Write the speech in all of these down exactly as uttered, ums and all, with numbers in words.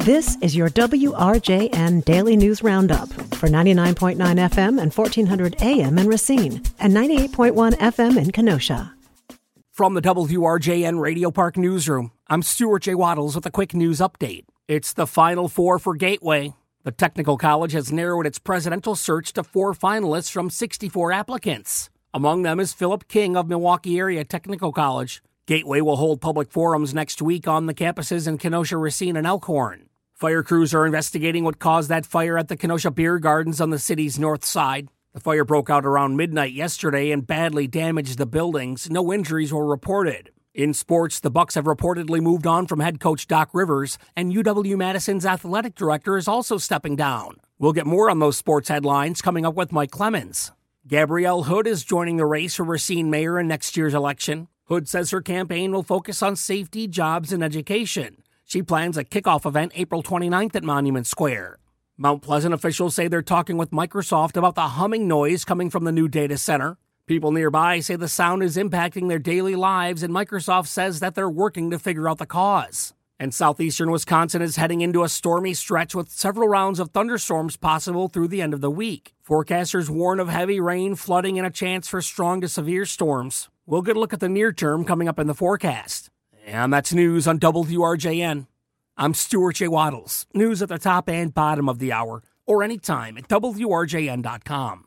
This is your W R J N Daily News Roundup for ninety-nine point nine F M and fourteen hundred A M in Racine and ninety-eight point one F M in Kenosha. From the W R J N Radio Park Newsroom, I'm Stuart J. Waddles with a quick news update. It's the Final Four for Gateway. The Technical College has narrowed its presidential search to four finalists from sixty-four applicants. Among them is Philip King of Milwaukee Area Technical College. Gateway will hold public forums next week on the campuses in Kenosha, Racine, and Elkhorn. Fire crews are investigating what caused that fire at the Kenosha Beer Gardens on the city's north side. The fire broke out around midnight yesterday and badly damaged the buildings. No injuries were reported. In sports, the Bucks have reportedly moved on from head coach Doc Rivers, and U W-Madison's athletic director is also stepping down. We'll get more on those sports headlines coming up with Mike Clemens. Gabrielle Hood is joining the race for Racine mayor in next year's election. Hood says her campaign will focus on safety, jobs, and education. She plans a kickoff event April twenty-ninth at Monument Square. Mount Pleasant officials say they're talking with Microsoft about the humming noise coming from the new data center. People nearby say the sound is impacting their daily lives, and Microsoft says that they're working to figure out the cause. And southeastern Wisconsin is heading into a stormy stretch with several rounds of thunderstorms possible through the end of the week. Forecasters warn of heavy rain, flooding, and a chance for strong to severe storms. We'll get a look at the near term coming up in the forecast. And that's news on W R J N. I'm Stuart J. Waddles. News at the top and bottom of the hour, or anytime at W R J N dot com.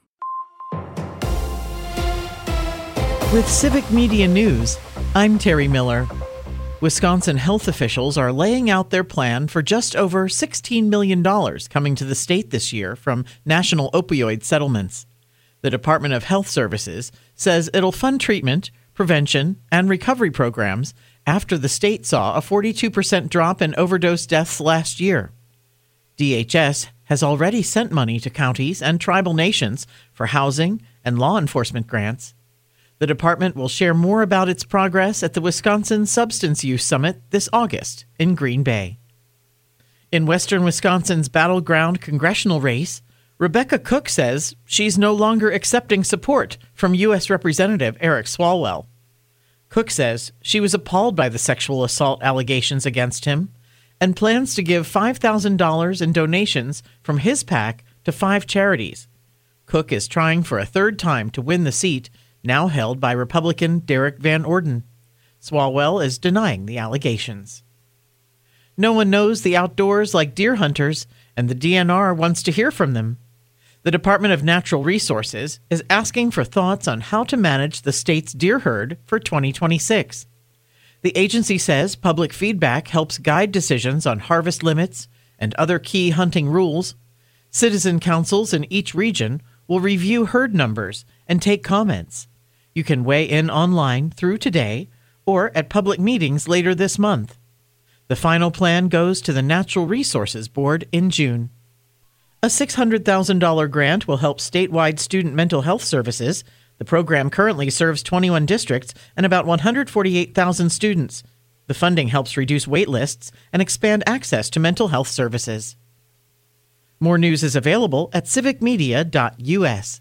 With Civic Media News, I'm Terry Miller. Wisconsin health officials are laying out their plan for just over sixteen million dollars coming to the state this year from national opioid settlements. The Department of Health Services says it'll fund treatment, prevention, and recovery programs after the state saw a forty-two percent drop in overdose deaths last year. D H S has already sent money to counties and tribal nations for housing and law enforcement grants. The department will share more about its progress at the Wisconsin Substance Use Summit this August in Green Bay. In western Wisconsin's battleground congressional race, Rebecca Cook says she's no longer accepting support from U S Representative Eric Swalwell. Cook says she was appalled by the sexual assault allegations against him and plans to give five thousand dollars in donations from his PAC to five charities. Cook is trying for a third time to win the seat, now held by Republican Derek Van Orden. Swalwell is denying the allegations. No one knows the outdoors like deer hunters, and the D N R wants to hear from them. The Department of Natural Resources is asking for thoughts on how to manage the state's deer herd for twenty twenty-six. The agency says public feedback helps guide decisions on harvest limits and other key hunting rules. Citizen councils in each region will review herd numbers and take comments. You can weigh in online through today or at public meetings later this month. The final plan goes to the Natural Resources Board in June. A six hundred thousand dollars grant will help statewide student mental health services. The program currently serves twenty-one districts and about one hundred forty-eight thousand students. The funding helps reduce wait lists and expand access to mental health services. More news is available at civic media dot U S.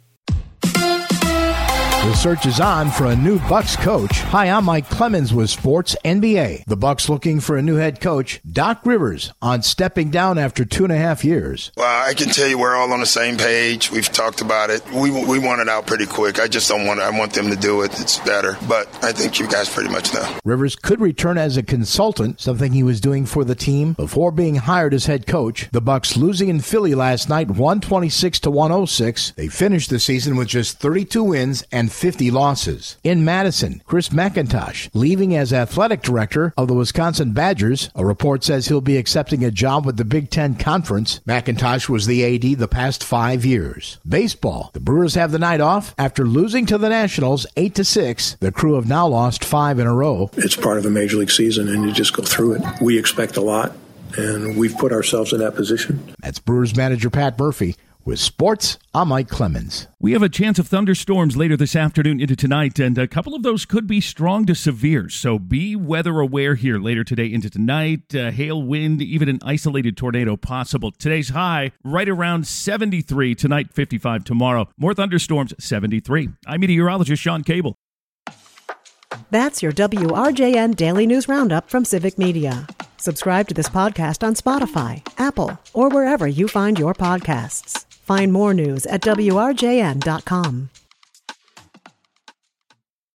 The search is on for a new Bucks coach. Hi, I'm Mike Clemens with Sports N B A. The Bucks looking for a new head coach. Doc Rivers on stepping down after two and a half years. Well, I can tell you we're all on the same page. We've talked about it. We we want it out pretty quick. I just don't want it. I want them to do it. It's better. But I think you guys pretty much know. Rivers could return as a consultant, something he was doing for the team before being hired as head coach. The Bucks losing in Philly last night, one twenty-six to one oh six. They finished the season with just thirty-two wins and fifty losses. In Madison, Chris McIntosh leaving as athletic director of the Wisconsin Badgers. A report says he'll be accepting a job with the Big Ten Conference. McIntosh was the A D the past five years. Baseball. The Brewers have the night off after losing to the Nationals eight to six. The Crew have now lost five in a row. It's part of a major league season, and you just go through it. We expect a lot, and we've put ourselves in that position. That's Brewers manager Pat Murphy. With sports, I'm Mike Clemens. We have a chance of thunderstorms later this afternoon into tonight, and a couple of those could be strong to severe, so be weather aware here later today into tonight. Uh, hail, wind, even an isolated tornado possible. Today's high right around seventy-three, tonight fifty-five tomorrow. More thunderstorms, seventy-three. I'm meteorologist Sean Cable. That's your W R J N Daily News Roundup from Civic Media. Subscribe to this podcast on Spotify, Apple, or wherever you find your podcasts. Find more news at W R J N dot com.